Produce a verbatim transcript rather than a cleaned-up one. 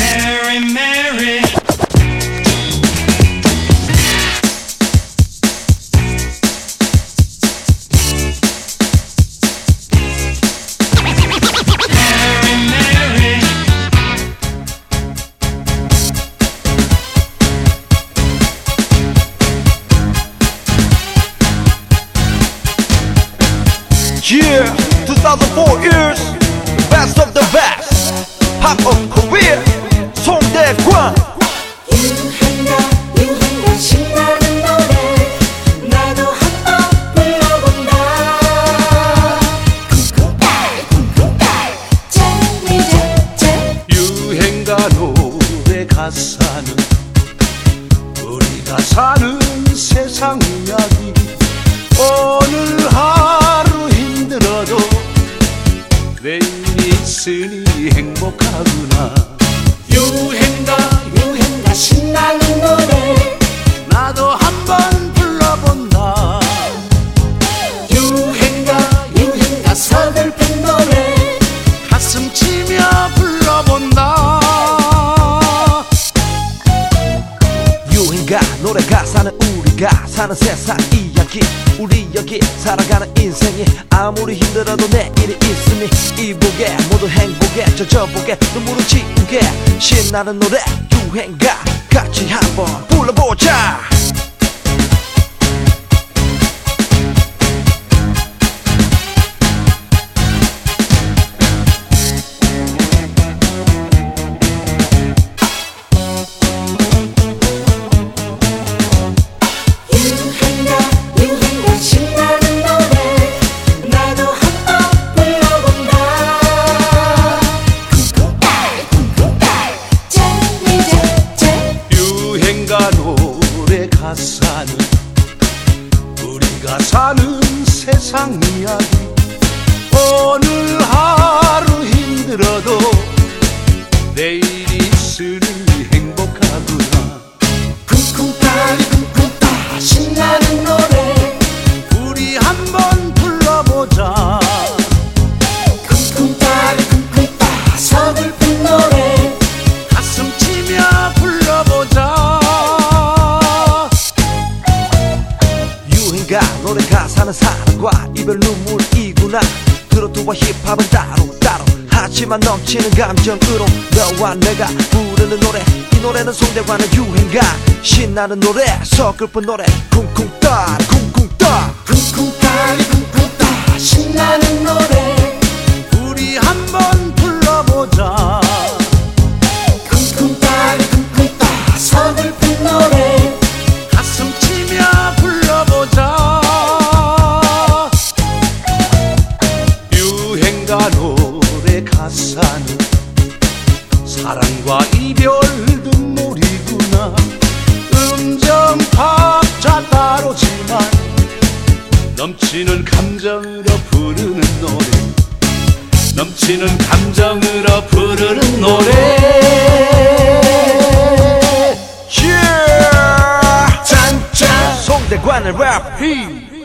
Mary, Mary. Yeah, two thousand four years, best of the best, pop of Korea, 송대관. 유행가 유행가 신나는 노래 나도 한번 불러본다. 쿵쿵따 쿵쿵따 짠리짠짠. 유행가 노래 가사는 우리가 사는 세상 이야기. 오늘 하루 힘들어도 내일이 있으니 행복하구나. 유행가 유행가 신나는 노래 나도 한번 불러본다. 유행가 유행가 서글픈 노래 가슴 치며 불러본다. 유행가 노래 가사는 우리가 사는 세상 이야기. 우리 여기 살아가는 인생이 아무리 힘들어도 내일이 있으니 이보게 모두 행복에 젖어보게 눈물을 지우게 신나는 노래 유행가 같이 한번 불러보자. 가사는 우리가 사는 세상 이야기. 오늘 하루 힘들어도 내일이 있으니 행복하구나. 쿵쿵따리 쿵쿵따 신나는 노래 우리 한번 불러보자. 쿵쿵따리 쿵쿵따 서글픈 노래 가슴 치며 불러보자. 유행가 노래 가사는 사랑과 이별 눈물이구나. 트로트와 힙합은 따로 따로 하지만 넘치는 감정으로 너와 내가 부르는 노래. 이 노래는 송대관의 유행가. 신나는 노래 서글픈 노래 쿵쿵따 쿵쿵따 쿵쿵따리 쿵쿵따 신나는 노래 우리 한번 불러보자. 쿵쿵따리 쿵쿵따 서글픈 노래 가슴 치며 불러보자. 유행가 노래 가사는 사랑과 이별 눈물이구나. 음정 박자 다르지만 넘치는 감정으로 부르는 노래. 넘치는 감정으로 부르는 노래. Yeah! 짠짠 송대관의 랩.